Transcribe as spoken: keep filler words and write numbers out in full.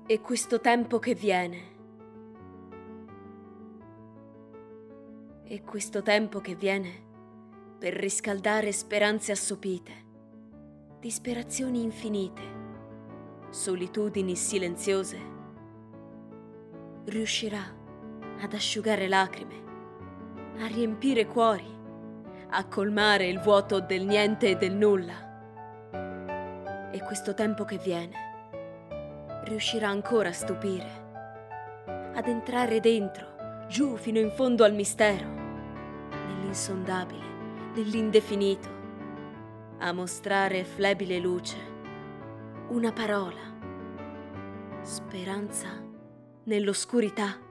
E questo tempo che viene, e questo tempo che viene per riscaldare speranze assopite, disperazioni infinite, solitudini silenziose, riuscirà ad asciugare lacrime, a riempire cuori, a colmare il vuoto del niente e del nulla. E questo tempo che viene riuscirà ancora a stupire, ad entrare dentro, giù fino in fondo al mistero, nell'insondabile, nell'indefinito, a mostrare flebile luce, una parola, speranza nell'oscurità.